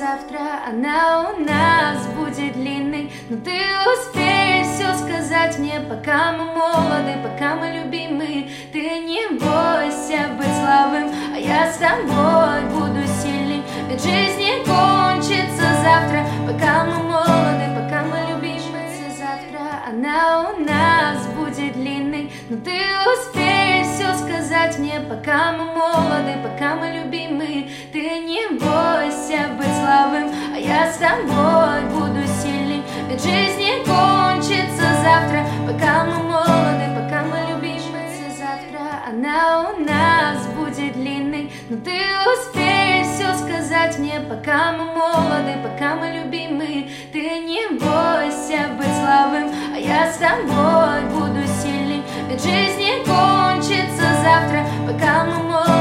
завтра она у нас будет длинной, но ты успей все сказать мне, пока мы молоды, пока мы любимы. Ты не бойся быть слабым, а я с тобой буду сильной, ведь жизнь не кончится завтра, пока мы молоды, пока мы любимы. Завтра она у нас будет длинной, но ты успей все сказать мне, пока мы молоды, пока мы любимы. Ты не бойся быть слабым, а я с тобой буду сильной, ведь жизнь не кончится завтра, пока мы молоды, пока мы любимы. Завтра она у нас будет длинной, но ты успей все сказать мне, пока мы молоды, пока мы любимы. Ты не бойся быть слабым, а я с тобой буду сильной, ведь жизнь не кончится завтра, пока мы молоды.